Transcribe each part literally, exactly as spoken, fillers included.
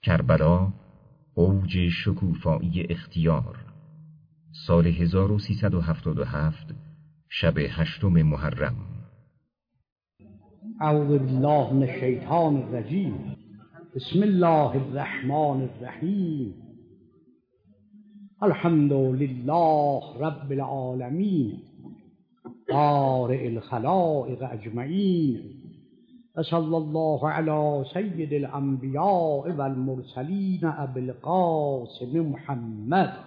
کربلا، اوج شکوفایی اختیار، سال هزار و سیصد و هفتاد و هفت، شب هشتم محرم. اعوذ بالله من الشیطان الرجیم. بسم الله الرحمن الرحیم. الحمد لله رب العالمین بارئ الخلائق اجمعین و صلی الله علی سید الانبیاء والمرسلین ابی القاسم محمد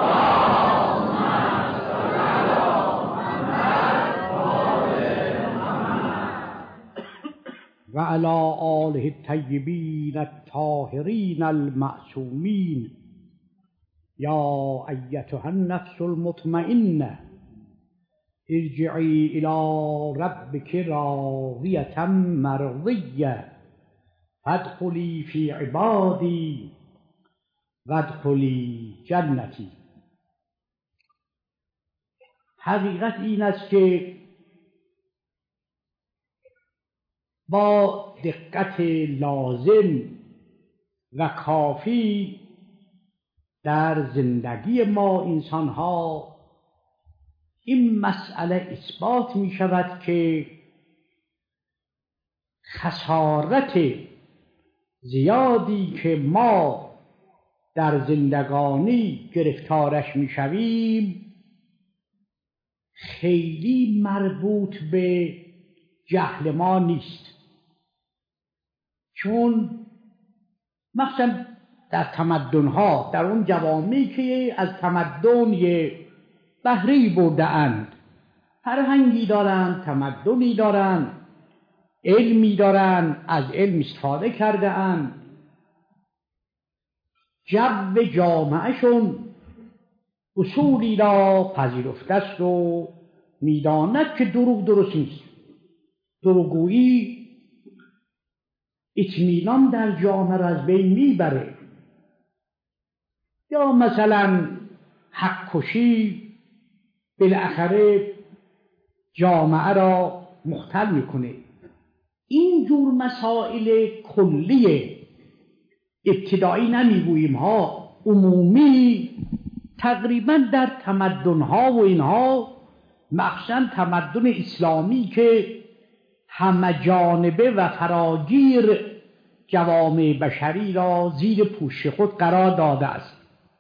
و علی آله الطیبین الطاهرین المعصومین. یا ایتها النفس المطمئنه ارجعی الی ربک راضیة مرضیة فادخلی فی عبادی وادخلی جنتی. حقیقت این است که با دقت لازم و کافی در زندگی ما انسان‌ها این مسئله اثبات می شود که خسارت زیادی که ما در زندگانی گرفتارش می شویم خیلی مربوط به جهل ما نیست، چون مثلا در تمدن‌ها، در اون جوامعی که از تمدن بهره‌ای برده اند، فرهنگی دارند، تمدنی دارند، علمی دارند، از علم استفاده کرده اند، جو جامعهشون اصولی را پذیرفته است و می‌داند که دروغ درست نیست. دروغگویی اطمینان در جامعه را از بین میبره، یا مثلا حق کشی بالاخره جامعه را مختل میکنه. این جور مسائل کلی ابتدایی نمیگوییم ها، عمومی تقریبا در تمدن‌ها و اینها، مخصوصا تمدن اسلامی که همه جانبه و فراگیر جوامع بشری را زیر پوشش خود قرار داده است.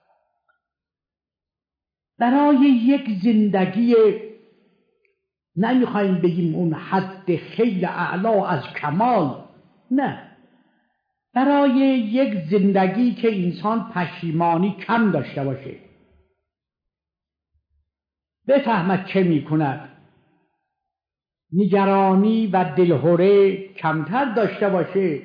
برای یک زندگی نمیخوایم بگیم اون حد خیلی اعلا از کمال، نه، برای یک زندگی که انسان پشیمانی کم داشته باشه، بفهمد چه میکند، نگرانی و دلهره کمتر داشته باشه.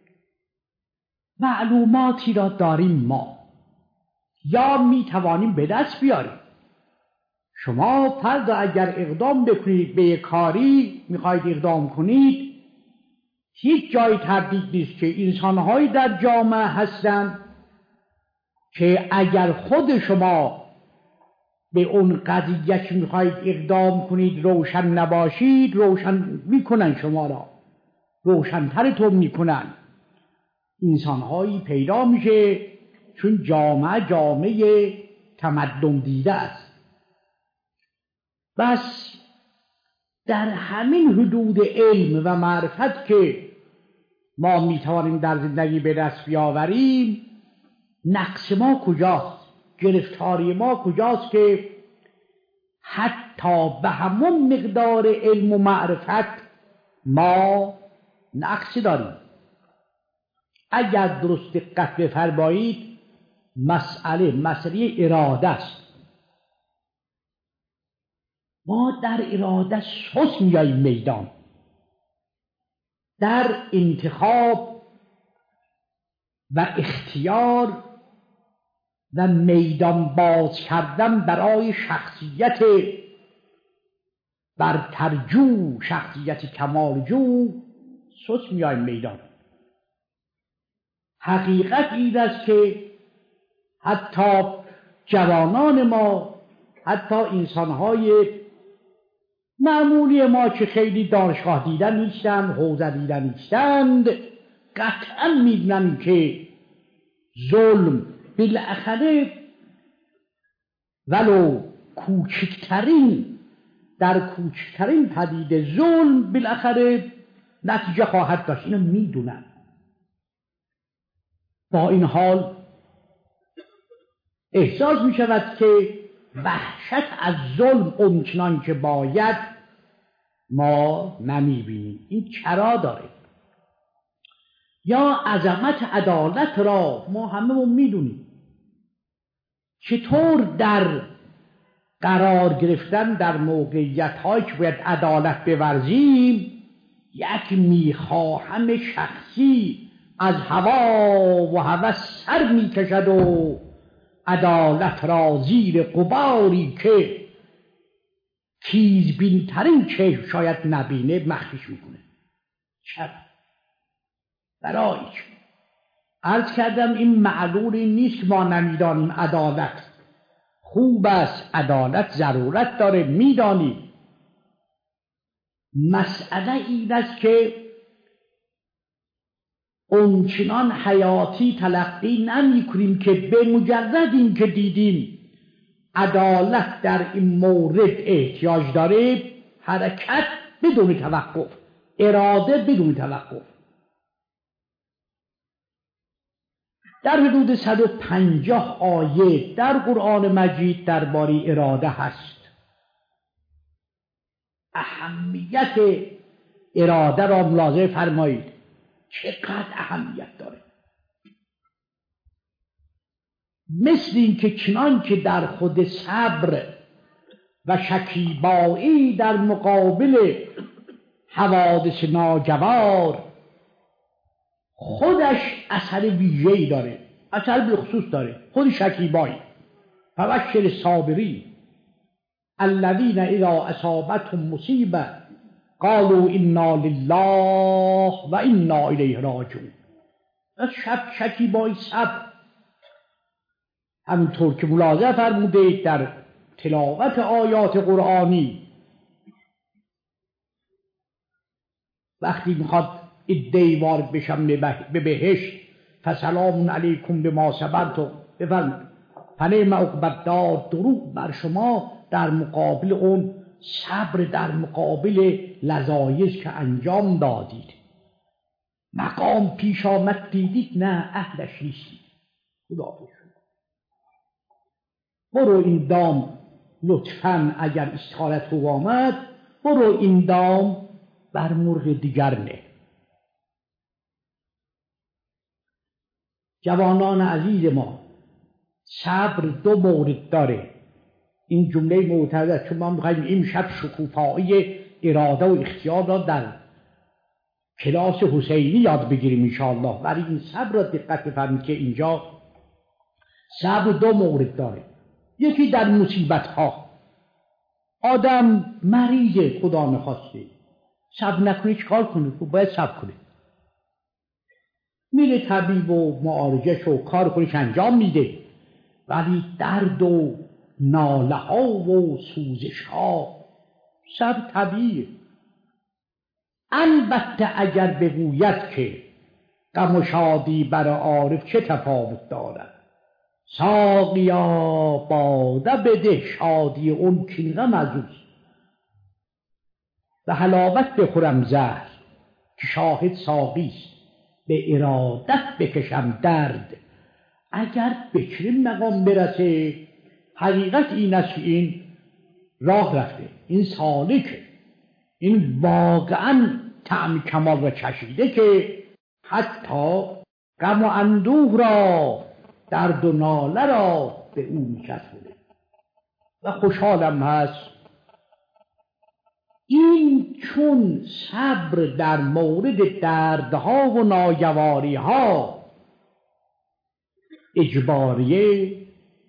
معلوماتی را داریم ما، یا میتوانیم به دست بیاریم. شما فردا اگر اقدام بکنید به یک کاری، میخواید اقدام کنید، هیچ جای تردید نیست که انسانهایی در جامعه هستند که اگر خود شما به اون قضیه که میخواید اقدام کنید روشن نباشید، روشن میکنن شما را، روشنترتون میکنن. انسانهایی پیدا میشه، چون جامعه جامعه تمدن دیده است. بس در همین حدود علم و معرفت که ما میتوانیم در زندگی به دست بیاوریم، نقص ما کجاست، گرفتاری ما کجاست که حتی به همون مقدار علم و معرفت ما نقص داریم. اگر درست دقت بفرمایید، مسئله مسئله اراده است. ما در اراده سست میاییم میدان، در انتخاب و اختیار و میدان باز کردن برای شخصیت برترجو، شخصیت کمالجو سست میاییم میدان. حقیقت این است که حتی جوانان ما، حتی انسانهای معمولی ما که خیلی دانشگاه دیدن نیستند، حوزه دیدن نیستند، قطعا میدونن که ظلم بالاخره ولو کوچکترین در کوچکترین پدیده ظلم بالاخره نتیجه خواهد داشت، اینو میدونن. با این حال احساس می شود که وحشت از ظلم اونچنان که باید ما نمی بینیم. این چرا داره؟ یا عظمت عدالت را ما هممون میدونیم، چطور در قرار گرفتن در موقعیت هایی که باید عدالت بورزیم یک میخواهم شخصی از هوا و هوس سر میکشد و عدالت را زیر غباری که تیزبینترین چشم شاید نبینه مخفیش میکنه. چرا؟ برای چه؟ عرض کردم این معلولی نیست که ما نمیدانیم عدالت خوب است، عدالت ضرورت داره، میدانیم. مسئله این است که اونچنان حیاتی تلقی نمی کنیم که به مجرد این که دیدیم عدالت در این مورد احتیاج داره حرکت بدون توقف، اراده بدون توقف. در حدود صد و پنجاه آیه در قرآن مجید درباره اراده هست. اهمیت اراده را ملاحظه فرمایید، چقدر اهمیت داره. مثل این که چنان که در خود صبر و شکیبایی در مقابل حوادث ناگوار خودش اثر ویژه‌ای داره، اثر بخصوص داره. خود شکیبایی فبشر الصابرین الذین اذا اصابتهم مصیبه قالوا انا لله و انا الیه راجعون. شب شکیبایی صبر، همینطور که ملاحظه فرموده در تلاوت آیات قرآنی وقتی میخواد ادعی وارد بشم به بهشت فسلام علیکم بما صبرتم بفرمایید فنعم عقبی الدار، درود بر شما در مقابل اون صبر، در مقابل لذایذ که انجام دادید. مقام پیش آمد دیدید نه اهلش نیستید، خداحافظ شما. برو این دام لطفاً اگر استخارت رو آمد برو این دام بر مرغ دیگر نه. جوانان عزیز ما، صبر دو مورد داره. این جمله معترض است چون ما می‌خوایم این شب شکوفایی اراده و اختیار را در کلاس حسینی یاد بگیریم انشاءالله. ولی این صبر را دقت بفرمایید که اینجا صبر دو مورد داره. یکی در مصیبت ها، آدم مریضه خدا نخواسته، صبر نکنه چیکار کنه؟ باید صبر کنه. میره طبیب و معالجش و کار خودش انجام میده، ولی درد و ناله ها و سوزش ها صبر طبیعیه. البته اگر بگوید که غم و شادی بر عارف چه تفاوت دارد، ساقیا باده بده شادی اون کین غم از اوست و حلاوت بخورم زهر که شاهد ساقیست، به ارادت بکشم درد اگر به چنین مقام برسه. حقیقت این است که این راه رفته، این سالکه، این واقعا طعم کمال را چشیده که حتی غم و اندوه را، درد و ناله را به او می‌چسبونه و خوشحالم هست. این چون صبر در مورد دردها و ناگواریها اجباریه،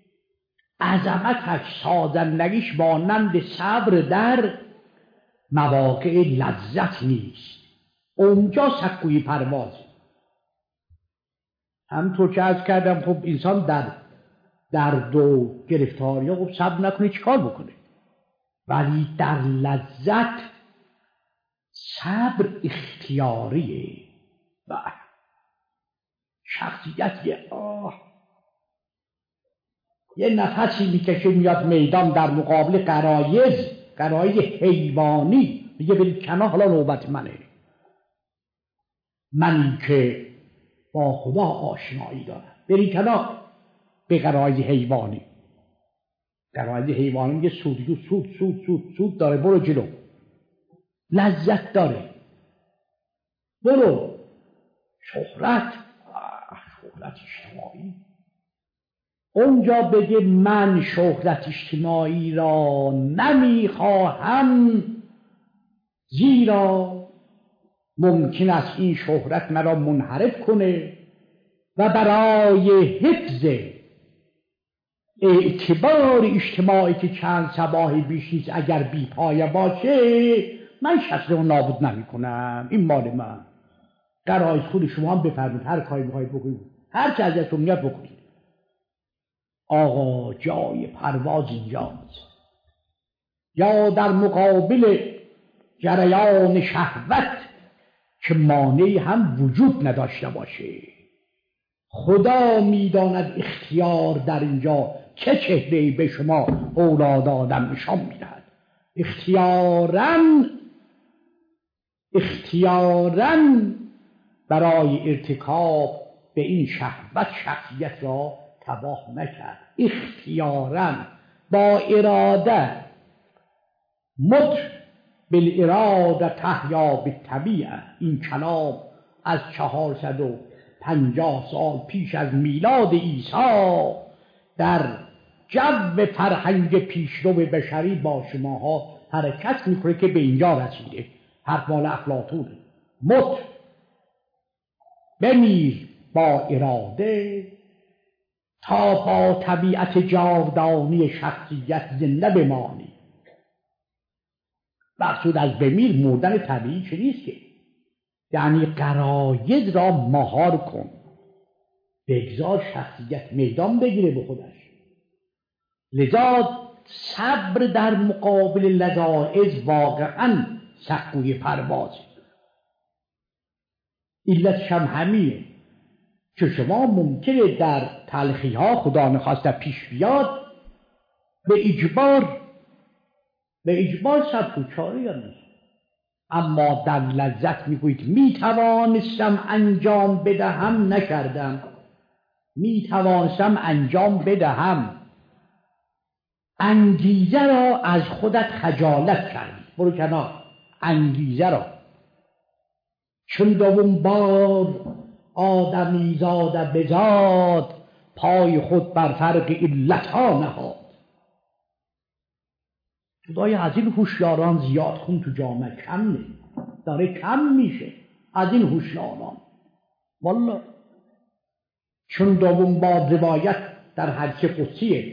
عظمتش سازندگیش مانند صبر در مواقع لذت نیست. اونجا سکوی پرواز. همطور که عرض کردم خب انسان در درد و گرفتاری ها خب صبر نکنه چیکار بکنه؟ ولی در لذت صبر اختیاریه. و شخصیت یه آه یه نفسی میکشه میاد میدان در مقابل غرایز غرایز حیوانی، میگه برید کنار، حالا نوبت منه، من که با خدا آشنایی دارم، برید کنار. به غرایز حیوانی، غرایز حیوانی میگه سود سود سود سود سود داره، برو جلو، لذت داره، برو. شهرت، شهرت اجتماعی، اونجا بگه من شهرت اجتماعی را نمیخواهم، زیرا ممکن است این شهرت مرا منحرف کنه و برای حفظ اعتبار اجتماعی که چند صباحی بیش نیست اگر بی پایه باشه، من شخص رو نابود نمی کنم، این مال من. غرایز خود شما هم بفرمید، هر کاری میخواید بکنید، هر چه ازتون میاد بکنید. آقا جای پرواز اینجاست. یا در مقابل جریان شهوت که مانعی هم وجود نداشته باشه، خدا میداند اختیار در اینجا چه چهره‌ای به شما اولاد آدم نشان میدهد. اختیاراً اختیاراً برای ارتکاب به این شهوت شخصیت را تباه نکرد. اختیاراً با اراده، مت بالاراده تحیا بالطبیعه. این کلام از چهارصد و پنجاه سال پیش از میلاد عیسی در جو فرهنگ پیشرو بشری با شماها حرکت میکنه که به اینجا رسیده. حرف مال افلاطونه. مت، بمیر با اراده تا با طبیعت جاودانی شخصیت زنده بمانی. مقصود از بمیر مردن طبیعی چه نیست که، یعنی غرایز را مهار کن، بگذار شخصیت میدان بگیره به خودش. لذا صبر در مقابل لذائذ واقعا سقوی پروازه. علتش هم همینه که شما ممکنه در تلخی ها خدا نخواسته پیش بیاد، به اجبار به اجبار صبر و چاره یا نیست، اما در لذت میگویید میتوانستم انجام بدهم نکردم، میتوانستم انجام بدهم. انگیزه را از خودت خجالت کردی، برو کنار. انگیزه را چون دوم بار آدمی زاده بزاد، پای خود بر فرق علتها نهاد. خدای از این هوشیاران زیاد خون تو جامعه کم نه، داره کم میشه از این هوشیاران. والله چون دوم بار روایت در حدیث قدسیه،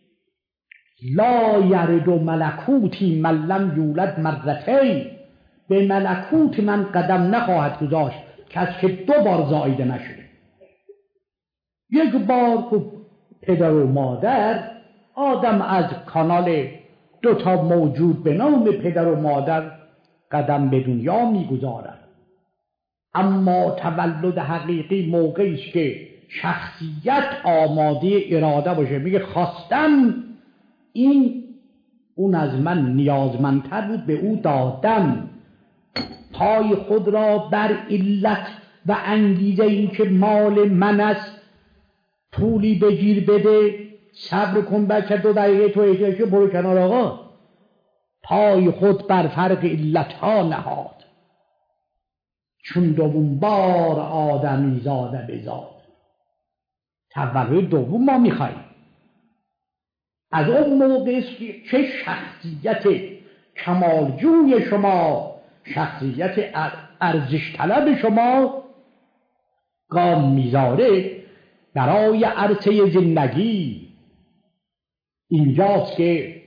لا یرد ملکوتی من لم یولد مرتین، به ملکوت من قدم نخواهد گذاشت کسی که دو بار زایده نشده. یک بار که پدر و مادر، آدم از کانال دو تا موجود به نام پدر و مادر قدم به دنیا میگذارد، اما تولد حقیقی موقعی است که شخصیت آماده اراده باشه، میگه خواستم این اون از من نیازمندتر بود به او دادم. پای خود را بر علت و انگیزه این که مال من است، پولی بگیر بده، صبر کن بچه دو دقیقه تو احتیاج برو کنار آقا. پای خود بر فرق علتها نهاد، چون دوم بار آدمی زاده بزاد. تولد دوم ما میخواییم. از اون موقع است که چه شخصیت کمالجوی شما، شخصیت ارزش طلب شما گام میذاره برای عرصه زندگی. اینجاست که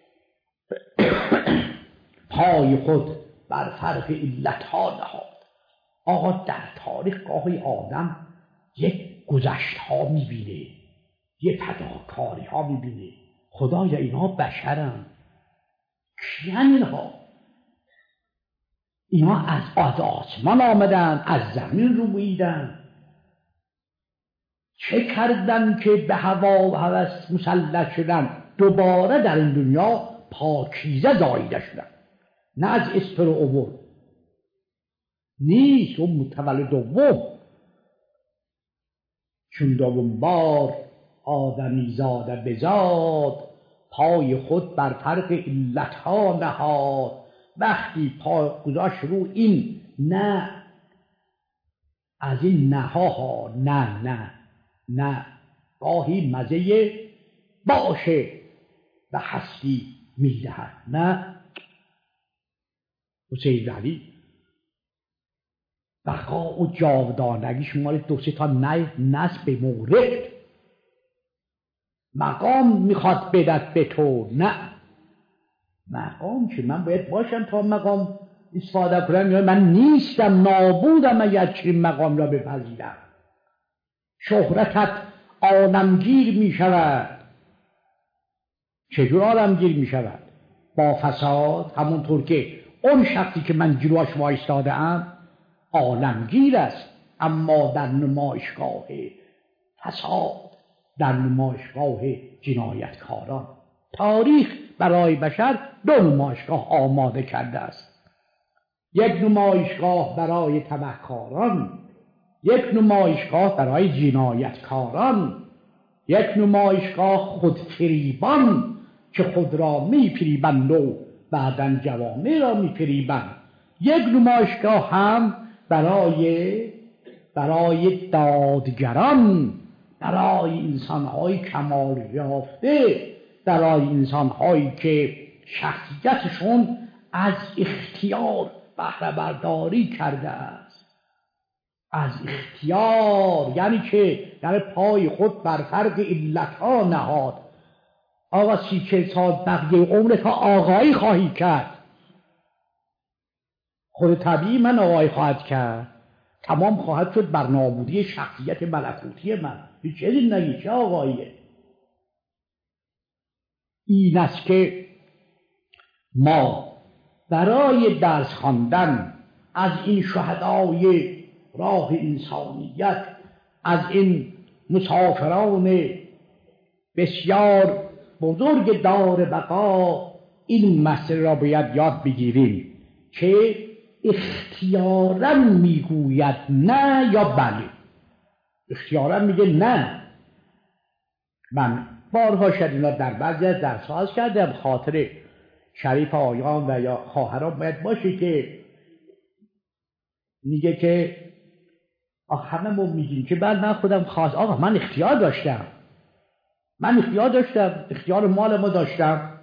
پای خود بر فرق علتها نهاد. آقا در تاریخ گاهی آدم یک گذشت ها میبینه، یک فداکاری ها میبینه. خدایا اینها بشرن، کیان اینها؟ اینها از از آسمان آمدن، از زمین رو بویدن. چه کردن که به هوا و هوس مسلط شدن، دوباره در این دنیا پاکیزه زاییده شدن، نه از اسپر و عبور نیست. اون متولد دوم چون دوم بار آدمی زاده بزاد، پای خود بر فرق علتها نهاد. وقتی پای گذاشت رو این نه، از این نه ها نه نه نه گاهی مزه باشه و هستی میدهد. نه حسین علی بقا و جاودانگی شمال دو سه تا نه نصب به مورد. مقام میخواد بدت به تو، نه مقام که من باید باشم تا مقام استفاده کنم، یا من نیستم نابودم اگر چنین مقام را بپذیرم. شهرتت عالمگیر می شود. چجور عالمگیر می شود؟ با فساد. همونطور که اون شخصی که من جلوش وایستاده ام عالمگیر است، اما در نمایشگاه فساد، در نمایشگاه جنایتکاران. تاریخ برای بشر دو نمایشگاه آماده کرده است. یک نمایشگاه برای تبهکاران، یک نمایشگاه برای جنایتکاران، یک نمایشگاه خودفریبان که خود را میفریبند و بعداً جوامع را میفریبند. یک نمایشگاه هم برای برای دادگران، برای انسان‌های کمال یافته، برای انسان‌هایی که شخصیتشون از اختیار بهره برداری کرده است. از اختیار یعنی که در پای خود بر فرق علتها نهاد. آقا سی چل سال بقیه عمر تا آقایی خواهی کرد، خود طبیعی من آقایی خواهد کرد، تمام خواهد شد بر نابودی شخصیت ملکوتی من. هیچ چیزی نگی، چه آقاییه؟ این است که ما برای درس خواندن از این شهدای راه انسانیت، از این مسافران بسیار بزرگ دار بقا، این مسئله را باید یاد بگیریم که اختیاراً میگوید نه یا بله. اختیاراً میگه نه. من بارها شدینا در بعضی از درس‌ها از کردم، خاطر شریف آیان و یا خواهران باید باشه که میگه که آخه هممون میگیم که بعد من خودم خواست. آقا من اختیار داشتم، من اختیار داشتم، اختیار مال ما داشتم،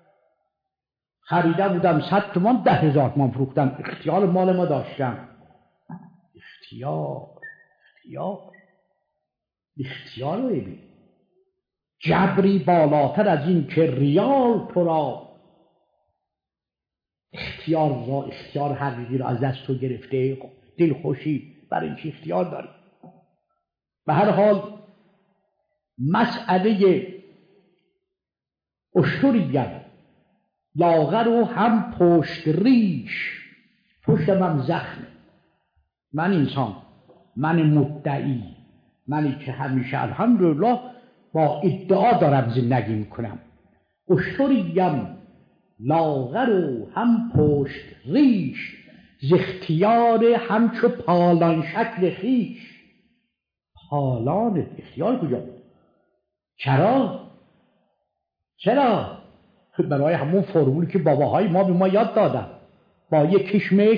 خریده بودم صد تومان ده هزار تومان فروختم، اختیار مال ما داشتم. اختیار اختیار اختیار رو ببین، جبری بالاتر از این که ریال تو را اختیار را اختیار حقیقی را از دست تو گرفته، دل خوشی برای این اختیار داری. به هر حال مسئله اشتریگر لاغر و هم پشت ریش، پشتم هم زخمه. من انسان، من مدعی، منی که همیشه الحمدلله با ادعا دارم زندگی میکنم. اشتریم لاغر و هم پشت ریش، ز اختیار همچو پالان شکل خیش. پالان اختیار کجا بود؟ چرا؟ چرا؟ برای همون فرمولی که باباهای ما به ما یاد دادن، با یک کشمش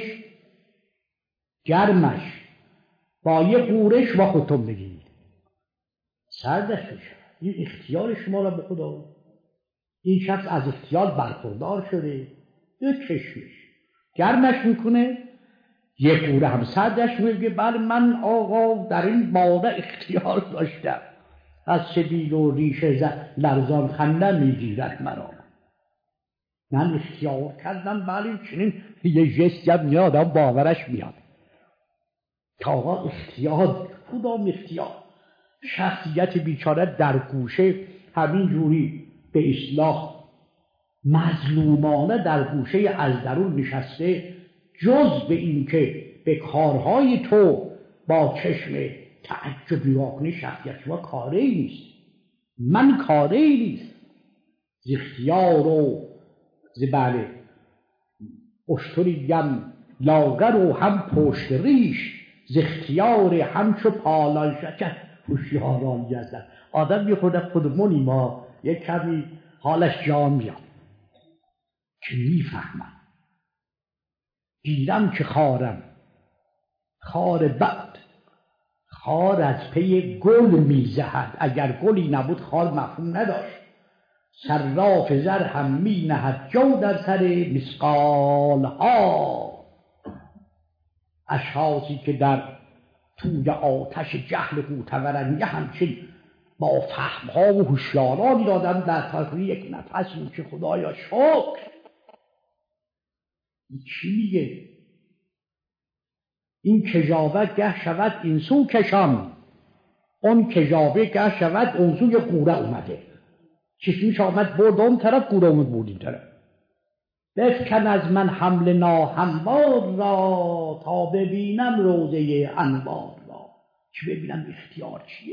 گرمش، با یک قورش و خودتون بگیرید سردش بشه. این اختیار شما را به خدا. این شخص از اختیار برخوردار شده، یک کشمش گرمش میکنه، یک قوره هم سردش میگه بله من آقا در این باده اختیار داشتم، از سبیل و ریش لرزان خنده میگیرد مرا، من اختیار کردم. بله چنین یه جستی هم یه آدم باورش میاد که آقا اختیار. کدام اختیار؟ شخصیت بیچاره در گوشه همین جوری به اصلاح مظلومانه در گوشه از درون نشسته، جز به این که به کارهای تو با چشم تعجبی واکنه شخصیت شما کاره ای نیست، من کاره ای نیست، ز اختیار و ز بله اشتریم لاغر و هم پشت ریش، ز اختیار همچو پالان شکر هوشیاران گردد. آدم یه خود خودمونی ما یک کمی حالش جا میاد که میفهمم دیدم که خارم خار بعد خار از پی گل میزهد، اگر گلی نبود خار مفهوم نداشت. صراف زر هم می نهد جو در سر مسقال ها، اشخاصی که در توی آتش جهل قوتورنیه همچین با فهمها و هوشیارانی دادن در تاریخ یک نفس که خدایا شکر. این چی میگه؟ این کژاوه گه شود این سو کشان، اون کژاوه گه شود اون سوی قوره اومده. چشمیش آمد برد اون طرف، قوره اومد برد این طرف. بفکن از من حمل ناهموار را، تا ببینم روضه انوار را. چه ببینم اختیار چیه؟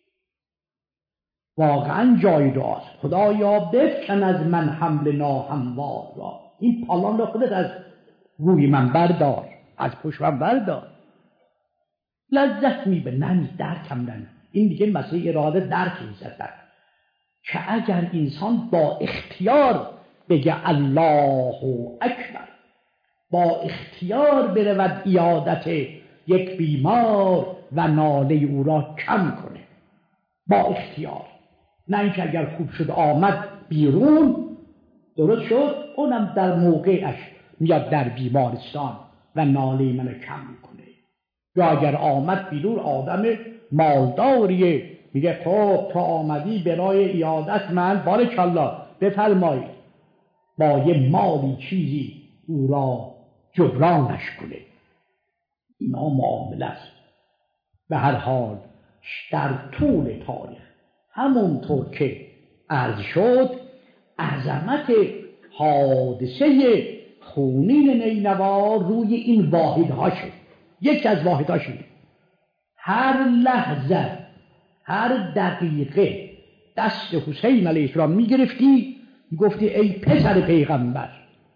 واقعا جای دعاست. خدایا بفکن از من حمل ناهموار را. این پالان را خودت از روی من بردار، از پشت من بردار. لذت میبه نمی درکم نمی. این دیگه مسئله اراده درک میزدن که اگر انسان با اختیار بگه الله اکبر، با اختیار برود عیادت یک بیمار و ناله او را کم کنه، با اختیار، نه اینکه اگر خوب شد آمد بیرون درست شد اونم در موقعش میاد در بیمارستان و ناله منو کم میکنه. یا اگر آمد بیرون آدم مالداریه میگه خب تو آمدی برای عیادت من، بارکالله بفرمایید، با یه مالی چیزی او را جبرانش کنه. اینا معامله است. به هر حال در طول تاریخ همونطور که عرض شد عظمت حادثه خونین نینوا روی این واحدها شد. یکی از واحدها شد هر لحظه هر دقیقه دست حسین علیه السلام میگرفتی میگفتی ای پسر پیغمبر،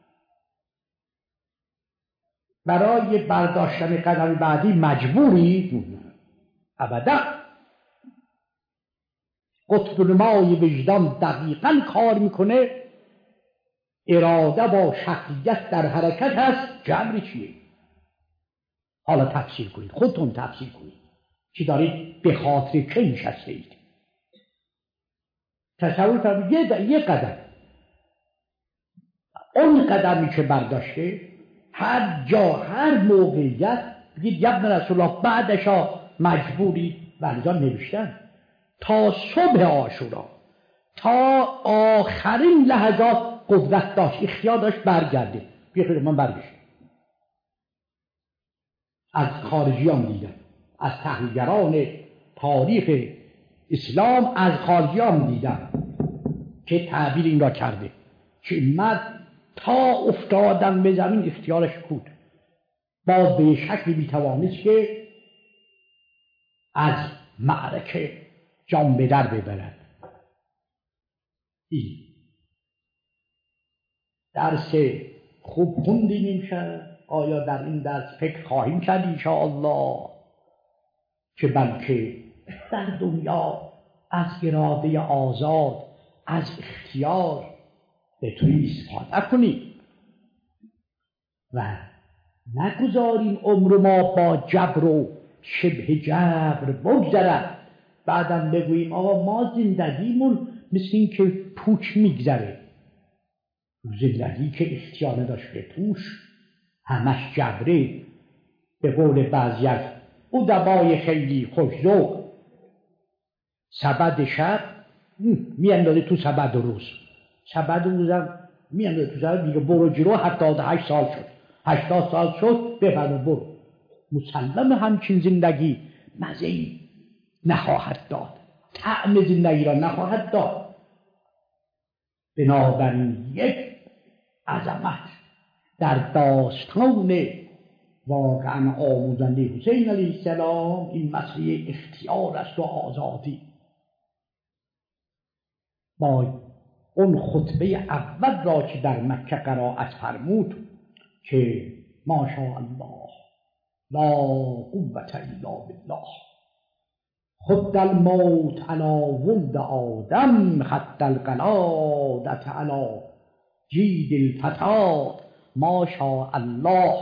برای برداشتن قدم بعدی مجبوری؟ ابدا. قطب نمای وجدان دقیقاً کار میکنه. اراده با شخصیت در حرکت هست. جبر چیه؟ حالا تفسیر کنید، خودتون تفسیر کنید که دارید به خاطر که نشسته اید. تصور کنید یه, یه قدم، اون قدمی که برداشته هر جا هر موقعیت بگید ابن رسول الله بعدشا مجبورید ولذا نوشتن تا صبح عاشورا تا آخرین لحظات قدرت داشت، اختیار داشت برگرده. بیخیر من برگشت. از خارجیان دیدم، از تحلیلگران تاریخ اسلام از خارجیان دیدم که تعبیر این را کرده که مرد تا افتادن به زمین اختیارش بود، باز به شکلی میتوانست که از معرکه جان به در ببرد. این درس خوب خوندیم امشب. آیا در این درس فکر خواهیم کرد انشاءالله که بلکه در دنیا از اراده آزاد، از اختیار بتونیم استفاده کنیم و نگذاریم عمر ما با جبر و شبه جبر بگذرد. بعدم بگوییم آقا ما زندگیمون مثل این که پوچ میگذره. زندگی که اختیار نداشت به توش همش جبره. به قول بعضی از ادبای خیلی خوش‌ذوق سبد شب میاندازه تو سبد روز، سبد روزم میاندازه تو سبد میگه برو جلو. هفتاد و هشت سال شد، هشتاد سال شد، بفرما برو. مسلم همچین زندگی مزه‌ای نخواهد داد، طعم زندگی را نخواهد داد. بنابراین یک عظمت در داستان واقعا آموزنده حسین علیه السلام این مسئله اختیار است و آزادی. با اون خطبه اول را که در مکه قرائت فرمود که ماشاءالله لا قوة الا بالله خد الموت علی ولد آدم خد القلادة علی جید الفتاة ماشاءالله،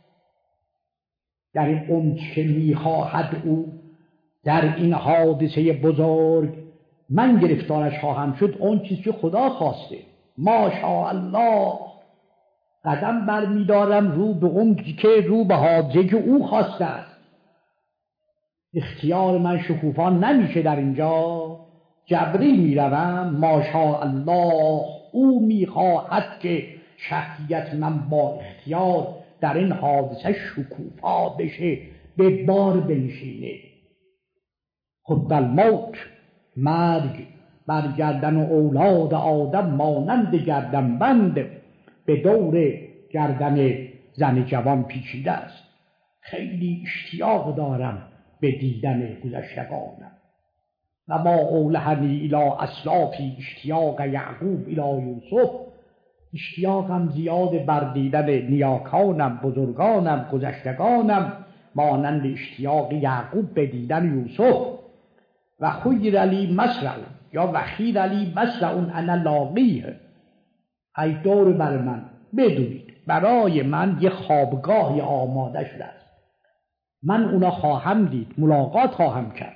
در این اون که میخواهد او در این حادثه بزرگ من گرفتارش خواهم شد، اون چیزی که خدا خواسته. ماشاءالله قدم بر میدارم رو به اون که رو به حادثه که او خواسته است. اختیار من شکوفا نمیشه در اینجا، جبری میروم. ماشاءالله او میخواهد که شخصیت من با اختیار در این حادثه شکوفا بشه، به بار بنشینه. خود الموت مرگ بر گردن اولاد آدم مانند گردن بند به دور گردن زن جوان پیچیده است. خیلی اشتیاق دارم به دیدن گذشتگانم. و ما اولهنی الی اسلافی اشتیاق یعقوب الی یوسف، اشتیاقم زیاد بر دیدن نیاکانم، بزرگانم، گذشتگانم، مانند اشتیاق یعقوب به دیدن یوسف. و خیر علی مسرعون یا وخیر علی مسرعون انا لاقیه، ای دور بر من بدونید برای من یه خوابگاهی آماده شده است، من اونا خواهم دید، ملاقات خواهم کرد.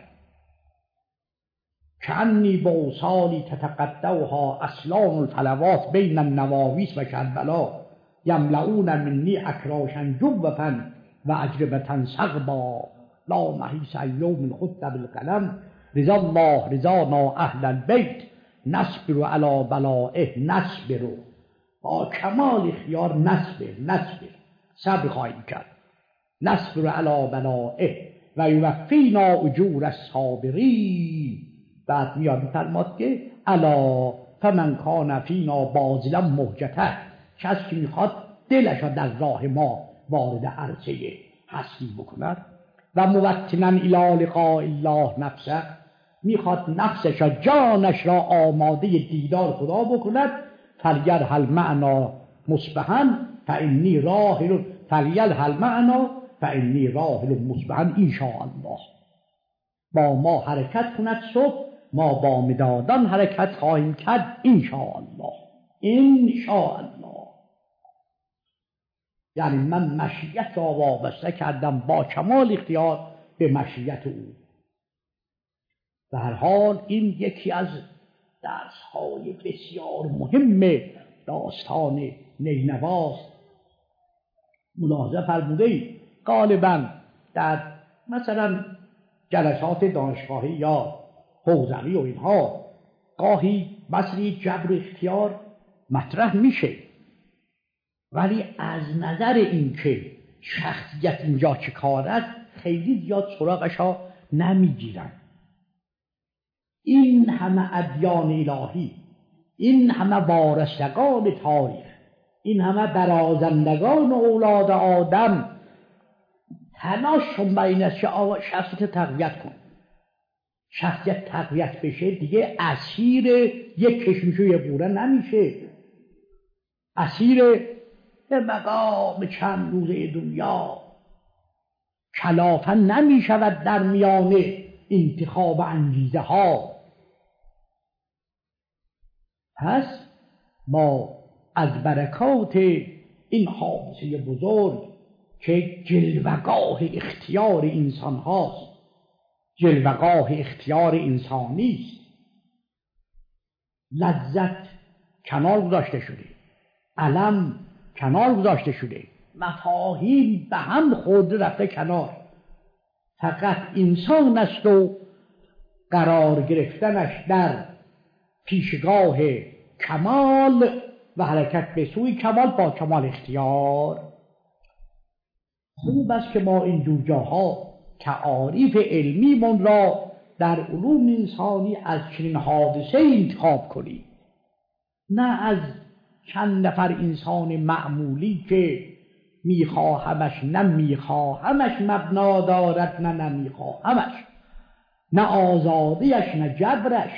کانی با اوصالی تتقطعها اسلام الفلوات بین النواویس و کربلا یملعون منی اکراشا جوفا و اجربتا سغبا لا محیص ایوم خط بالقلم رضا الله رضانا اهل البیت نصبر علی بلائه نصبر، با کمال اختیار نصبر نصبر صبر خواهیم کرد. نصبر علی بلائه و یوفینا اجور الصابرین. بعد میاد میفرماد که الا فمن کان فینا باذلا مهجته، کسی که میخواد دلش در راه ما وارد عرصه هستی بکند. و موطنا الی لقاء الله نفسه، میخواد نفسش و جانش را آماده دیدار خدا بکند. فلیرحل معنا مصبحا فانی راحل، فلیرحل معنا فانی راحل مصبحا ان شاء الله. با ما حرکت کند صبح، ما با مدادان حرکت خواهیم کرد ان شاء الله. ان شاء الله یعنی من مشیت را وابسته کردم با کمال اختیار به مشیت او. به هر حال این یکی از درس‌های بسیار مهم داستان نینواست. ملاحظه فرمودید غالباً در مثلا جلسات دانشگاهی یا حوزوی و اینها گاهی مسئله جبر اختیار مطرح میشه، ولی از نظر اینکه شخصیت اینجا چه کار است خیلی زیاد سراغش ها نمیگیرن. این همه ادیان الهی، این همه وارثگان تاریخ، این همه برازندگان اولاد آدم تلاششون بر این است که شخصیت تقویت کن. شخصیت تقویت بشه دیگه اسیر یک کشمش و یک قوره نمیشه، اسیر به مقام چند روزه دنیا کلافه نمیشود در میان انتخاب انگیزه ها. پس ما از برکات این حادثه بزرگ که جلوگاه اختیار انسان هاست، جلوگاه اختیار انسانی است، لذت کنار گذاشته شده، علم کنار گذاشته شده، مفاهیم به هم خورده رفته کنار. فقط انسان است و قرار گرفتنش در پیشگاه کمال و حرکت به سوی کمال با کمال اختیار. خوب است که ما این دو جاها تعاریف علمی من را در علوم انسانی از چنین حادثه انتخاب کنیم، نه از چند نفر انسان معمولی که میخواهمش نه میخواهمش مبنا دارد نه نمیخواهمش، نه آزادیش نه جبرش.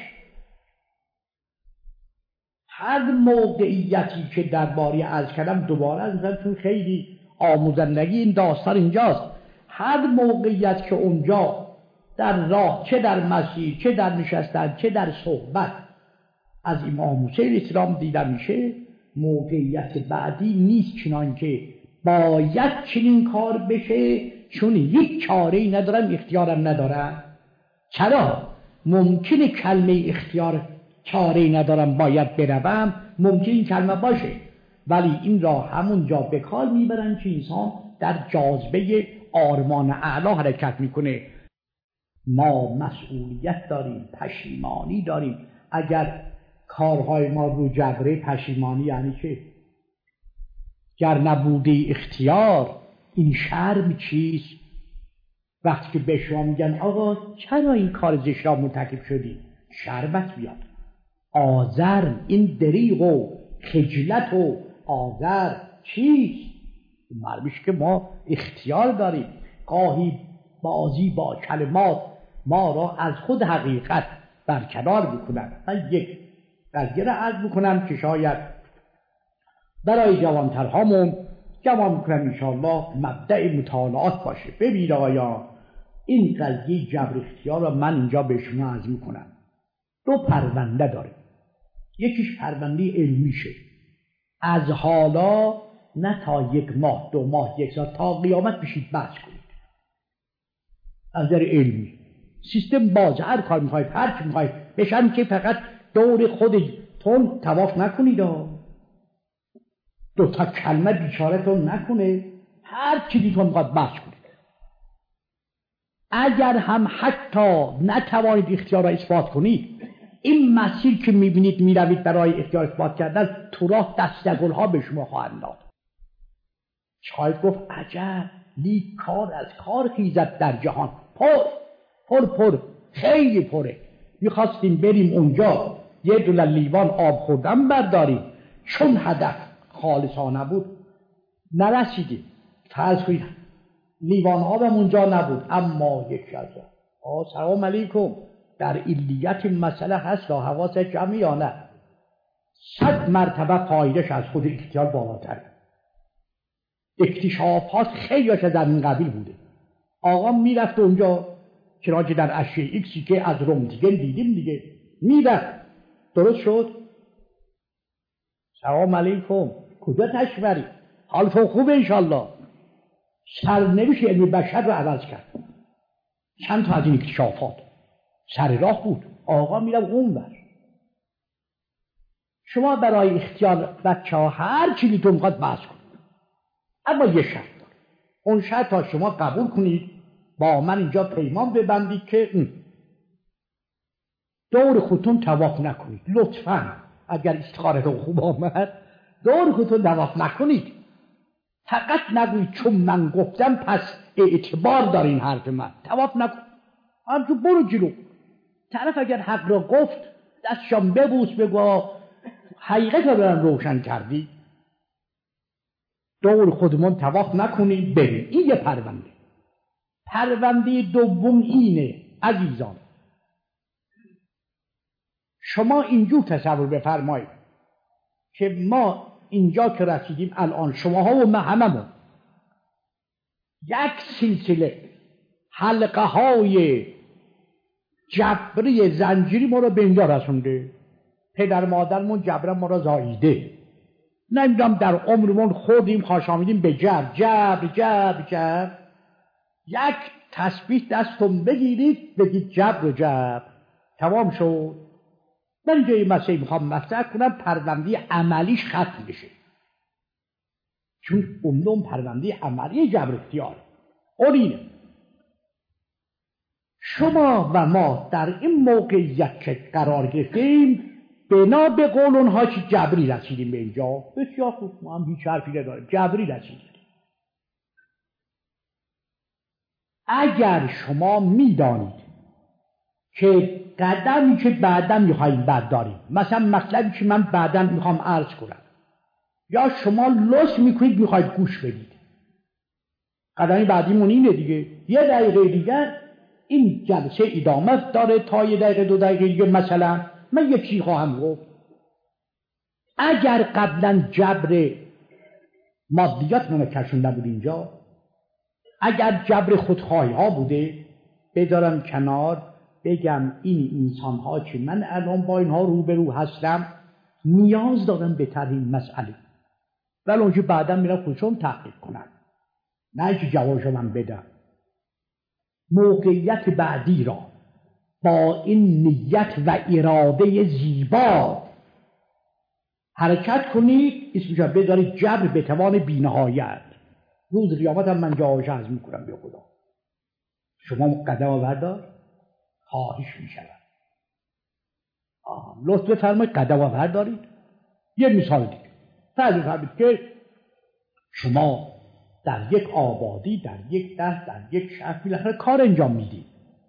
هر موقعیتی که درباره عرض کردم دوباره از مثلا چون خیلی آموزندگی این داستان اینجاست، هر موقعیت که اونجا در راه، چه در مسیر، چه در نشستن، چه در صحبت از امام حسین اسلام دیده میشه، موقعیت بعدی نیست چنان که باید چنین کار بشه چون یک چاره‌ای ندارم، اختیارم ندارم. چرا؟ ممکنه کلمه اختیار چاره‌ای ندارم باید بروم، ممکن این کلمه باشه، ولی این را همون جا به کار میبرن که انسان در جاذبه آرمان اعلی حرکت میکنه. ما مسئولیت داریم، پشیمانی داریم. اگر کارهای ما رو جبره، پشیمانی یعنی چه؟ گر نبوده اختیار این شرم چیست؟ وقتی که به شما میگن آقا چرا این کار زشت را مرتکب شدی، شرمت بیاد. آزر، این دریغ و خجلت و آزر چیست؟ معلومش که ما اختیار داریم. گاهی بازی با کلمات ما را از خود حقیقت برکنار میکنن. من یک قضیه را عرض میکنم که شاید برای جوانترهامون جوان میکنم انشاءالله مبدأ مطالعات باشه. ببین آقایان، این قضیه جبر اختیار را من اینجا به شما عرض میکنم. دو پرونده داره، یکیش پرونده علمیشه، از حالا نه تا یک ماه، دو ماه، یک سال، تا قیامت بشید بحث کنید. از نظر علمی سیستم باز، هر کار میخواید، هر چی میخواید بشن که فقط دور خودتون طواف نکنید، دو تا کلمه بیچارهتون نکنه، هر چی دیتون میخواید بحث کنید. اگر هم حتی نتوانید اختیار را اثبات کنید، این مسیر که میبینید میروید برای اختیار اثبات کردن، تو راه دستگلها به شما خواهند داد. شاید گفت عجب، لیک کار از کار خیزد در جهان، پر پر پر خیلی پره. میخواستیم بریم اونجا یه دونه لیوان آب خوردن برداریم، چون هدف خالصانه بود نرسیدیم. فرض کنید لیوان آبم اونجا نبود، اما یکی از آه سلام علیکم، در علیت مسئله هست و حواس جمعی یا نه؟ صد مرتبه فایدهش از خود اختیار بالاتر. اکتشافات خیلی از این قبیل بوده. آقا میرفت اونجا، چنانچه در اشیاء ایکسی که از رمتگن دیدیم دیگه، میرفت درست شد. سلام علیکم، کجا تشبری؟ حالتون خوبه انشالله. سرنوشت علم بشر رو عوض کرد. چند تا از این اکتشافات سر راه بود. آقا میرم اون بر. شما برای اختیار بچه ها هر چیزی تو میخواد بحث کنید، اما یه شرط داره. اون شرط تا شما قبول کنید، با من اینجا پیمان ببندید که دور خودتون طواف نکنید. لطفاً اگر استخارتون خوب آمد دور خودتون طواف نکنید. فقط نگویید چون من گفتم پس اعتبار داره این حرف من. طواف نکن، همچو برو جلو. طرف اگر حق را گفت دستشان ببوس، بگو حقیقت را برن روشن کردی. دور خودمون طواف نکنید برید. این یه پرونده. پرونده دوم اینه عزیزان، شما اینجور تصور بفرمایید که ما اینجا که رسیدیم الان، شماها و ما هممون یک سلسله حلقه های جبری زنجیری ما را به اینجا رسونده. پدر مادرمون جبرا ما را زاییده. نمیدونم در عمرمون خوردیم خاشامیدیم به جبر جبر جبر جبر. یک تسبیح دستون بگیرید بگید جبر و جبر، تمام شد. من اینجا این مسئله میخوام مطرح کنم، پرونده عملیش ختم بشه، چون اون پرونده عملی جبر اختیار اونینه. شما و ما در این موقعیت که قرار گرفتیم، بنا به قول اونها که جبری رسیدیم به اینجا. بسیار خوب، ما هم هیچ حرفی نداریم، جبری رسیدیم. اگر شما میدانید که قدمی که بعداً میخواییم برداریم، مثلا مطلبی که من بعداً میخوام عرض کنم، یا شما لطف میکنید میخواید گوش بدید، قدم بعدیمون اینه دیگه. یه دقیقه دیگر این جلسه ادامه داره تا یه دقیقه دو دقیقه دیگه. مثلا من یه چیزی خواهم گفت. اگر قبلا جبر مادیات من کشونده بود اینجا، اگر جبر خودخواهی ها بوده، بدارم کنار، بگم این انسان ها که من الان با اینها روبرو هستم نیاز دارم به طرح این مسئله، ولی اونجا بعدا میرم خودشون تحقیق کنن، نه که جوابشو من بدم. موقعیت بعدی را با این نیت و اراده زیبا حرکت کنید، اسمش را بذارید جبر به توان بینهایت. روز قیامت هم من جوابش عرض میکنم به خدا. شما قدم آوردار خواهش میشود. لطف بفرمایید قدم آوردارید. یه مثال دیگه فرض کنید که شما در یک آبادی، در یک دشت، در یک شهر بالاخره کار انجام میدید.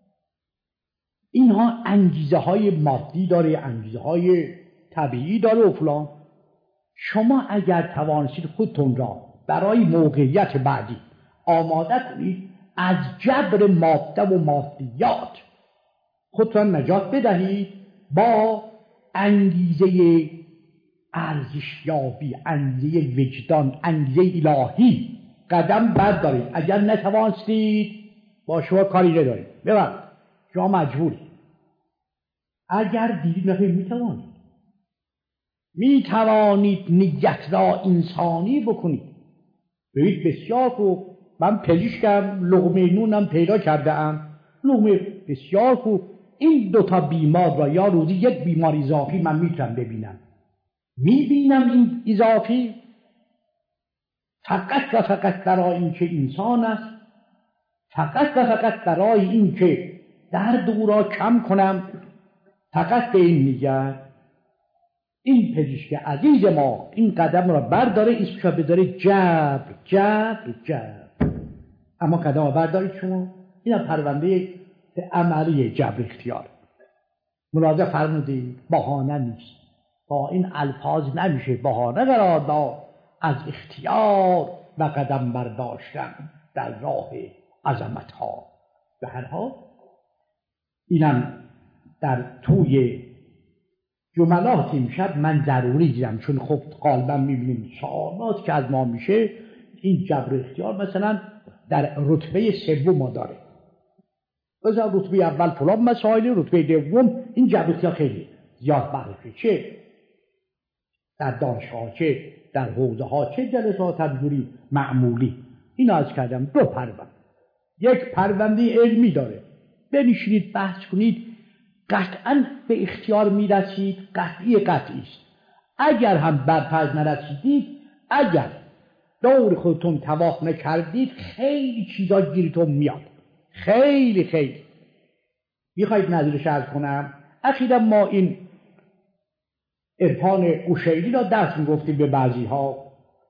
اینها انگیزه های مادی داره، انگیزه های طبیعی داره و فلان. شما اگر توانستید خودتون را برای موقعیت بعدی آماده کنید، از جبر ماده و مادیات خودتون نجات بدهید، با انگیزه ارزشیابی، انگیزه وجدان، انگیزه الهی قدم بردارید. اگر نتوانستید با شما کاری ندارید، ببرید شما مجبورید. اگر دیدید نخیر میتوانید میتوانید نیت را انسانی بکنید. ببینید بسیار خوب، من پزشکم، لقمه نونم پیدا کرده ام، لقمه بسیار خوب. این دوتا بیمار را یا روزی یک بیمار اضافی من میتونم ببینم، میبینم این اضافی فقط و فقط برای این که انسان است، فقط و فقط برای این که درد او را کم کنم، فقط به این نیت. این پزشک عزیز ما این قدم را برداره، اسمش را بذاره جبر جبر جبر. اما قدم را بردارید شما. این پرونده عملی جبر اختیار. ملاحظه فرمودید بهانه نیست، با این الفاظ نمیشه بهانه قرار داد از اختیار و قدم برداشتن در راه عظمت ها. به هر حال اینم در توی جملات امشب من ضروری دیدم، چون خب غالبا میبینیم سوالات که از ما میشه. این جبر اختیار مثلا در رتبه سوم ما داره، مثلا رتبه اول فلان مسائل، رتبه دوم این جبر اختیار خیلی زیاد بررسی، چه در دانشگاه چه در حوزه ها چه جلسات تدبیری معمولی. این از کردم دو پرونده. یک پرونده علمی داره، بنشینید بحث کنید، قطعا به اختیار میرسید، قطعی قطعی است. اگر هم برپرد نرسیدید، اگر دور خودتون تواف نکردید، خیلی چیزا گیرتون میاد، خیلی خیلی. میخواید نظرش عرض کنم؟ اخیراً ما این عرفان قشیری را درس میگفتیم به بعضی ها،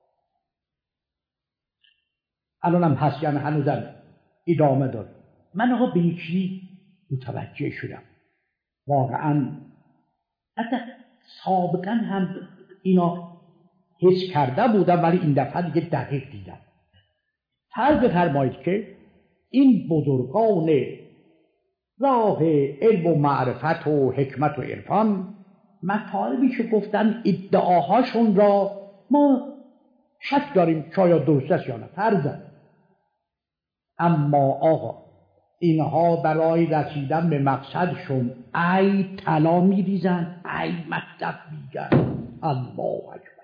الان هم هست، یعنی هنوزم ادامه داره. من آقا به یکی متوجه شدم، واقعا حتی سابقا هم اینا حس کرده بودم، ولی این دفعه دیگه دقیق دیدم. فرض بفرمایید که این بزرگان راه علم و معرفت و حکمت و عرفان مطالبی که گفتن ادعاهاشون را ما شک داریم شاید درست است یا نه، فرضاً. اما آقا اینها برای رسیدن به مقصدشون ای طلا میریزن، ای مطلب میگن. الله اکبر.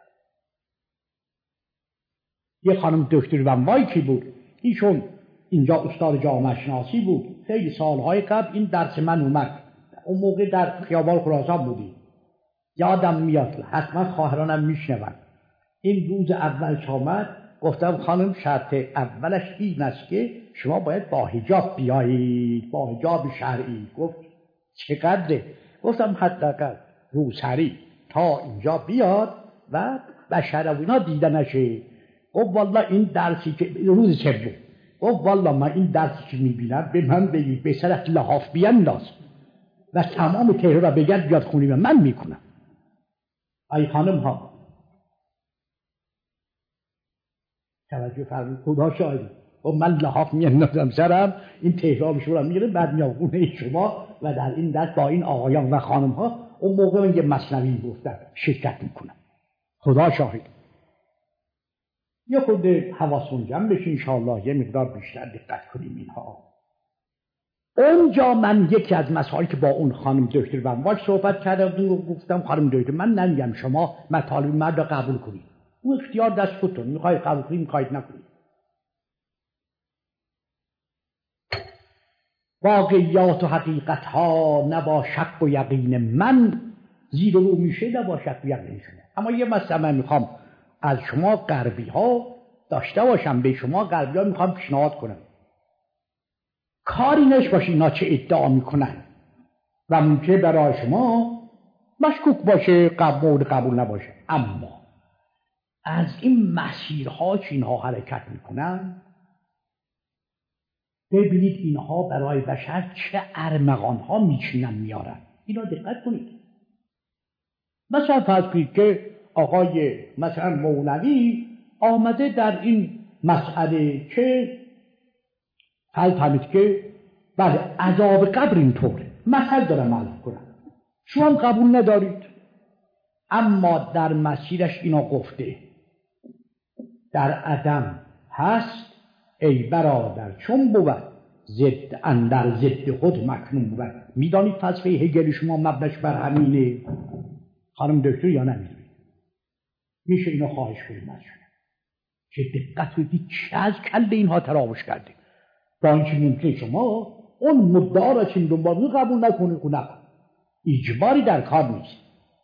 یه خانم دکتر وموایی کی بود، ایشون اینجا استاد جامعه شناسی بود، خیلی سالهای قبل این درس من اومد، اون موقع در خیابان خراسان بودیم، یادم میاد، حتما خواهرانم میشنون. این روز اول که آمد گفتم خانم شرط اولش این است که شما باید با حجاب بیایید، با حجاب شرعی. گفت چقدره؟ گفتم حداقل روسری تا اینجا بیاد و بشر و اینا دیده نشه. گفت والله این درسی که روز سوم، گفت والله من این درسی که میبینم به من بگید به سرت لحاف بینداز و تمام تهران را بگرد بیاد خونی و من میکنم. ای خانم ها توجه فرمایید، خدا شاهد. و من لحاف میاندازم سرم، این تهران شما میگیره، بعد میام خونه شما و در این دست با این آقایان و خانم ها اون موقع من یه مثنوی گفتم شرکت میکنم. خدا شاهد. یه خود حواسون جمع بشه انشاءالله، یه مقدار بیشتر دقت کنیم اینها. اونجا من یکی از مسائلی که با اون خانم دکتر بنواش صحبت کردم و گفتم خانم دکتر من نمیگم شما مطالب مرد را قبول کنید، اون اختیار دست خودتون، میخواید قبول کنید میخواید نکنید. واقعیات و حقیقت ها نبا شک و یقین من، زیر و رو میشه نبا شک و یقین شما. اما یه مسئله من میخوام از شما غربی ها داشته باشم، به شما غربی ها میخوام پیشنهاد کنم کاری نش باشه اینا چه ادعا میکنن و ممکنه برای شما مشکوک باشه، قبول قبول نباشه، اما از این مسیرها که اینها حرکت میکنن ببینید اینها برای بشر چه ارمغانها میچینن میارن. اینا دقت کنید. مثلا فرض کنید که آقای مثلا مولوی آمده در این مسئله که حل فهمید که بله عذاب قبر اینطوره، مثل دارم معلوم کنم، شما هم قبول ندارید، اما در مسیرش اینا گفته در عدم هست ای برادر چون بود ضد اندر ضد خود مکنون بود. میدانید فلسفه هگل شما مبناش بر همینه خانم دکتر یا نمیدونید؟ میشه اینو خواهش کنیم از شما که دقت کنید چه از کل اینها تراوش کرده، با اینکه ممکنه شما اون مدعا را چین دنبال قبول نکنید و نکنید، اجباری در کار نیست.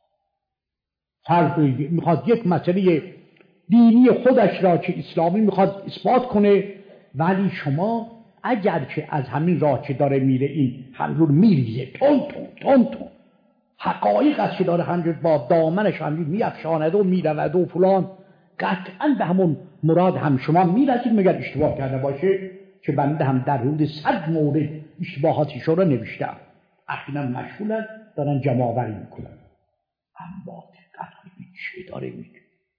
فرض میخواد یک مسئله دینی خودش را که اسلامی میخواد اثبات کنه، ولی شما اگر که از همین راه که داره میره این همجور میریزه تون تون تون تون حقایق از که داره همجور با دامنش همجور میافشاند و میرود و فلان، قطعا به همون مراد هم شما میرسید مگر اشتباه کرده باشه که بنده هم در حدود صد مورد اشتباهاتشون را نوشتم، اخیراً مشغولن دارن جمع آوری میکنن. اما دقت کنید چه داره میگه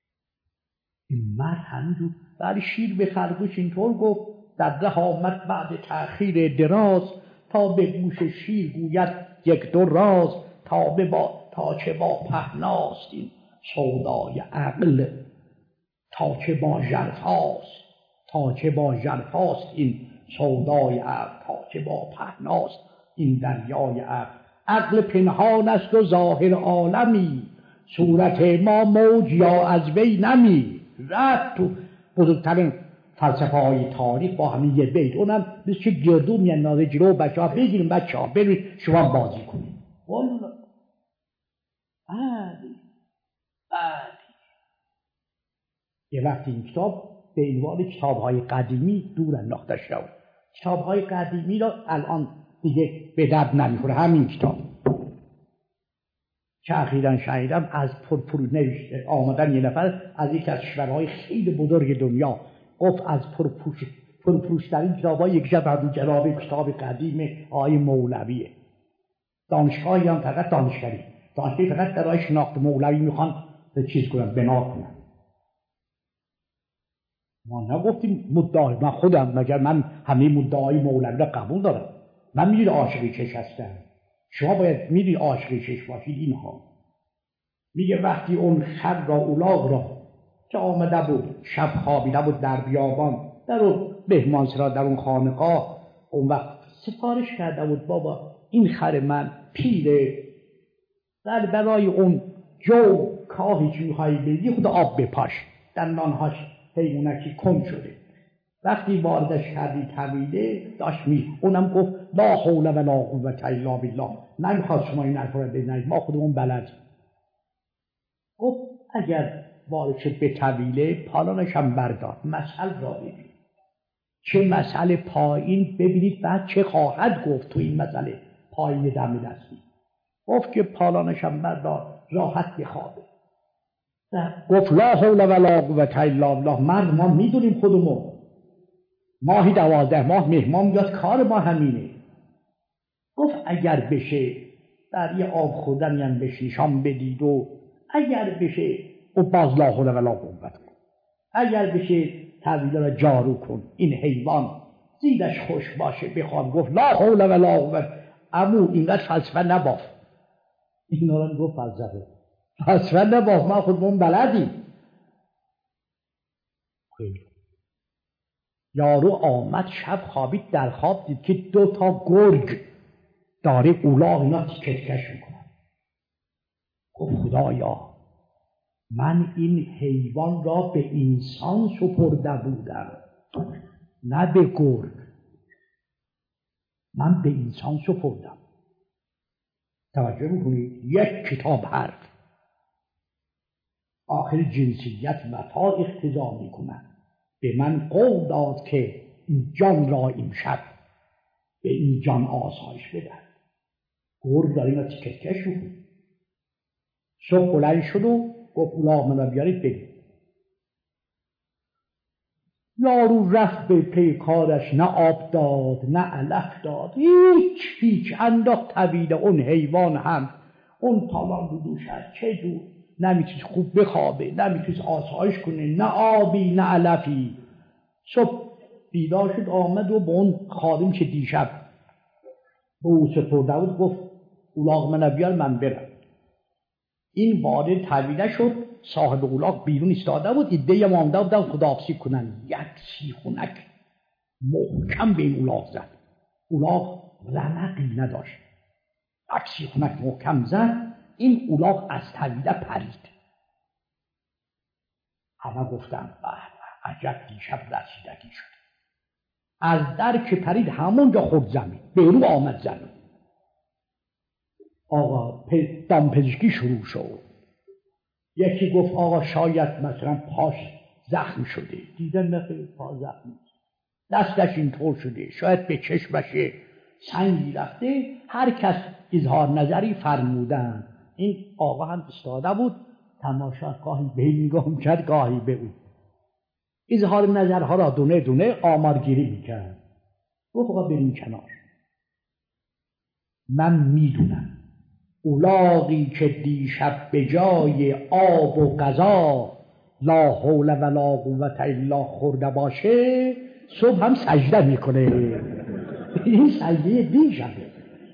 این مرد همینجور برای شیر به خرگوش اینطور گفت در ره آمد بعد تأخیر دراز، تا به گوش شیر گوید یک دو راز، تا به با تا چه با پهناست این سودای عقل، تا چه با ژرفاست تا چه با ژرفاست این سودای عقل، تا چه با پهناست این دریای عقل. عقل پنهان است و ظاهر عالمی، صورت ما موج یا از وی نمی. رفت تو بزرگترین فلسفه های تاریخ با همین یه بیت، اونم مثل که گردو میاندازه جلو بچه ها بگیریم بچه ها برید شما بازی کنید. والا بعدی بعدی یه وقتی این کتاب به عنوان کتاب های قدیمی دور انداخته شد. کتاب های قدیمی را الان دیگه به درد نمیخوره. همین کتاب که اخیراً شنیدم از پرپرو نوشته آمدن یه نفر از یک از کشورهای خیلی بزرگ دنیا گفت از پرپروش پرپروشترین کتاب‌های یک شب جناب کتاب قدیم آقای مولویه. دانشگاهی هم فقط دانشگاهی دانشگاهی فقط برای شناخت مولوی میخوان به چیز کنن، بنا کنن. ما نگفتیم مدعای، من خودم مگر من همه مدعای مولوی را قبول دارم. من میدونی عاشقی چش هستم، شما باید میدونی عاشقی چش باشید. اینها میگه وقتی اون خر را اولاغ را که آمده بود شب خوابیده بود در بیابان در اون مهمانسرا در اون خانقاه، اون وقت سفارش کرده بود بابا این خر من پیره در برای اون جو کاهی که میخوایی بدی خود آب بپاش، دندانهاش حیوانکی کن شده. وقتی واردش کردی طویله داشت می اونم گفت لا حول ولا قوة الا بالله، نمیخواد شما این حرف رو بزنید ما خودمون بلد. گفت اگر وارد شد به طویله پالانش هم بردار، مسئله را ببین چه مسئله پایین، ببینید بعد چه خواهد گفت تو این مسئله پایین دم دستی. گفت که پالانش هم بردار راحت بخوابه. گفت لا حول ولا قوة الا بالله، مرد ما میدونیم خودمون ماهی دوازده ماه مهمان بیاد کار ما همینه. گفت اگر بشه در یه آب خوردنی هم بشه شام بدید و اگر بشه و باز لا حول ولا قوة، اگر بشه طویله را جارو کن، این حیوان زیرش خوش باشه بخوام. گفت لا حول ولا قوت. عمو اینقدر فلسفه نباف. اینا رو گفت فلسفه فلسفه نباف، ما خودمون بلدیم. یارو آمد شب خوابید، در خواب دید که دو تا گرگ داره اولاغ اینا تیکش میکنن. گفت خدایا من این حیوان را به انسان سپرده بودم، نه به گرگ. من به انسان سپردم. توجه میکنید؟ یک کتاب حرف آخر جنسیت متا اقتضا میکنن. به من قول داد که این جان را امشب به این جان آسایش بدن. گرگ داره اینا تیکش میکنه. صبح بلند شد و گفت اولاغ من را بیارید بگید. یارو رفت به پی کارش، نه آب داد نه علف داد، هیچ هیچ. انداخت طویله اون حیوان هم اون تالان رو دوش هست. چه جور نمیتونست خوب بخوابه، نمیتونست آسایش کنه، نه آبی نه علفی. صبح بیدار شد آمد و به اون خادم که دیشب به او سپرده بود گفت اولاغ من بیار من برم. این وارد طویله شد، صاحب اولاغ بیرون ایستاده بود، ایده مانده بودن خداحافظی کنن. یک سیخونک محکم به این اولاغ زد. اولاغ رمقی نداشت، یک سیخونک محکم زد. این اولاغ از طویله پرید. همه گفتن عجب دیشب رسیدگی شد. از در که پرید همونجا خورد زمین، بیرون آمد زمین. آقا دامپزشکی شروع شد. یکی گفت آقا شاید مثلا پاش زخم شده، دیدن نخیر پا زخم شده، دستش اینطور شده، شاید به چشمش سنگی رفته. هر کس اظهار نظری فرمودن. این آقا هم استاده بود تماشا، گاهی به این نگاه میکرد گاهی به اون. اظهار نظرها را دونه دونه آمارگیری میکرد. گفت آقا بریم کنار. من میدونم اولاغی که دیشب به جای آب و غذا لا حول ولا قوت الا خورده باشه، صبح هم سجده میکنه. این سجده دیشبه.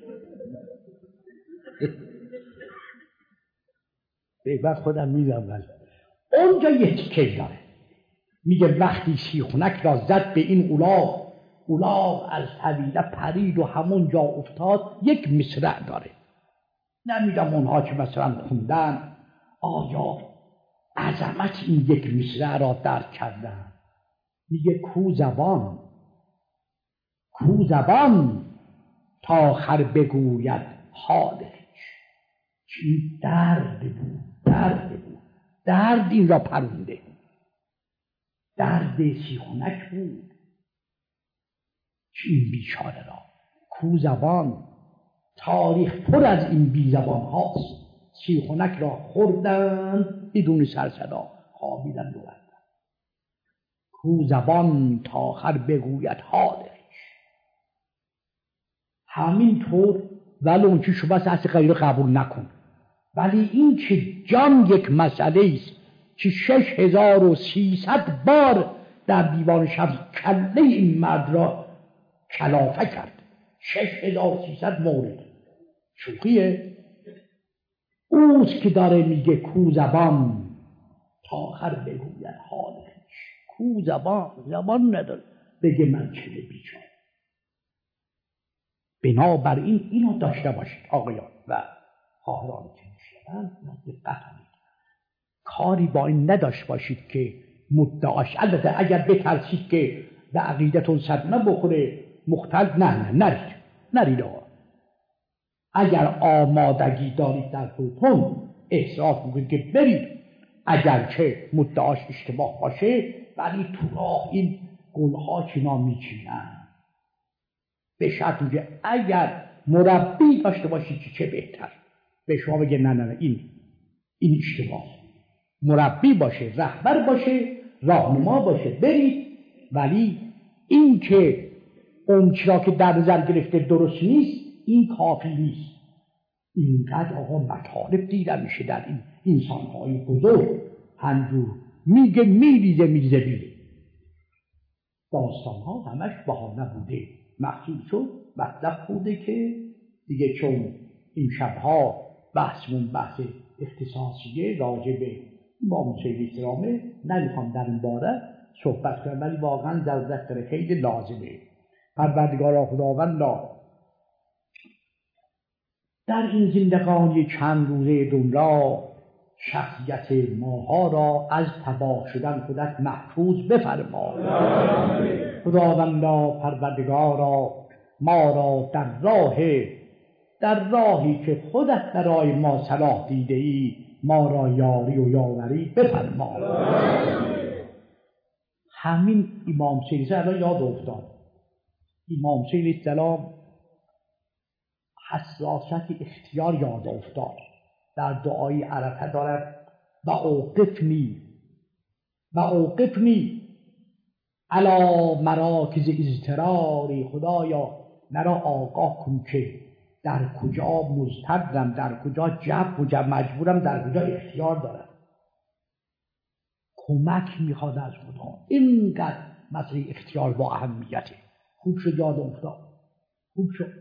بعد خودم میدونم اونجا یه تیکه داره. میگه وقتی سیخونک را زد به این اولاغ، اولاغ از طویله پرید و همونجا افتاد. یک مصرع داره. نمیدم اونها که مثلا خوندن آیا عظمت این یک مصرع را درک کردن. میگه کو زبان کو زبان تا خر بگوید حالش. این درد بود، درد بود، درد این را پرونده. درد سیخونک بود که این بیچاره را. کو زبان، تاریخ پر از این بی زبان هاست. سیخونک را خوردن بدون سر صدا، خوابیدن و بردن. کو زبان تا خر بگوید حالش. همینطور ولی اون که شما اصل غیر قبول نکن، ولی این که جان یک مسئله است که شش هزار و سیصد بار در دیوان شمس کله این مرد را کلافه کرد. شش هزار و سیصد مورد. شوخیه؟ اوست که داره میگه کو زبان تا آخر بگوید حالش. کو زبان زبان نداره بگه من چه بیچاره. بنابراین اینو داشته باشید آقایان و خواهران که میشنون، دقت کنید. کاری با این نداشت باشید که مدعاش، البته اگر بترسید که به عقیدتون صدمه بخوره مختلف، نه نه نرید نرید آقا. اگر آمادگی دارید در خودتون احساس میکنید که برید، اگر که مدعاش اشتباه باشه، ولی تو راه این گلها چنا میچینن. به شرط که اگر مربی داشته باشید که چه بهتر، به شما بگه نه نه نه این این اشتباه. مربی باشه، رهبر باشه، راهنما باشه، برید. ولی این که اون چرا که در نظر گرفته درست نیست، این کافی نیست. اینقدر آقا مطالب دیده میشه در این انسان‌های بزرگ. همجور میگه میریزه میریزه بیره. داستان ها همش بهانه بوده، محسوب شد مطلب بوده که دیگه چون این شبها بحثمون بحث اختصاصیه راجع به امام حسین اسلامه، نمیخوام در این باره صحبت کنم، ولی واقعا در ذکر خیلی لازمه. پروردگارا خداوندا در این زندگانی چند روزه دنیا شخصیت ماها را از تباه شدن خودت محفوظ بفرما. خداوندا پروردگارا ما را در راه در راهی که خودت برای ما صلاح دیده ای ما را یاری و یاوری بفرما. همین امام حسین الان یاد افتاد. امام حسین السلام حساسیت اختیار یاد افتاد. در دعای عرفه دارد و اوقفنی و اوقفنی علی مراکز اضطراری. خدایا مرا آگاه کن که در کجا مضطرم، در کجا جبر کجا مجبورم، در کجا اختیار دارم. کمک میخواد از خدا. اینقدر مسئله اختیار با اهمیته. خوب شد یاد افتاد. خوب شد.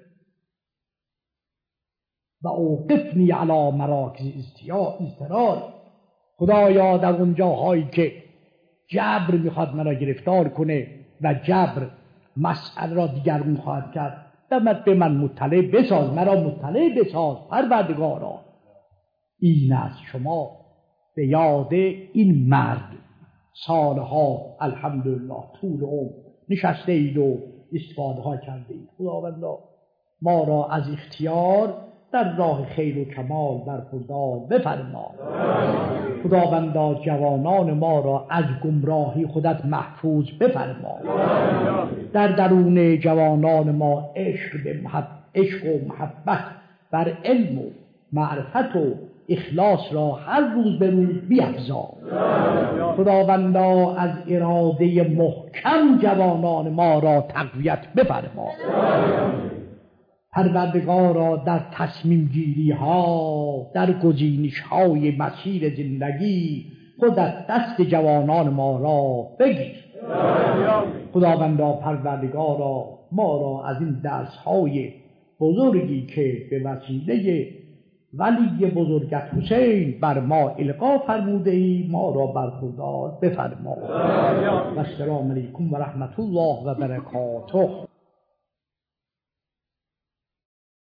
و اوقفنی علی مراکز اضطرار. خدایا در اون جاهایی که جبر میخواد مرا گرفتار کنه و جبر مسئله را دیگرگون خواهد کرد، دمت به من مطلع بساز، مرا مطلع بساز پروردگارا. این از شما به یاد این مرد سالها الحمدلله طول عمر نشسته اید و استفاده ها کرده اید. خداوندا ما را از اختیار در راه خیر و کمال برخوردار بفرما. خداوندا جوانان ما را از گمراهی خودت محفوظ بفرما. در درون جوانان ما عشق به محب... عشق و محبت بر علم و معرفت و اخلاص را هر روز به روز بیفزا. خداوندا از اراده محکم جوانان ما را تقویت بفرما. پروردگارا در تصمیم گیری ها، در گزینش های مسیر زندگی خودت دست جوانان ما را بگیر. خداوندا پروردگارا ما را از این درس های بزرگی که به وسیله ولی بزرگت حسین بر ما القا فرموده ای ما را برخوردار بفرما. و السلام علیکم و رحمت الله و برکاته.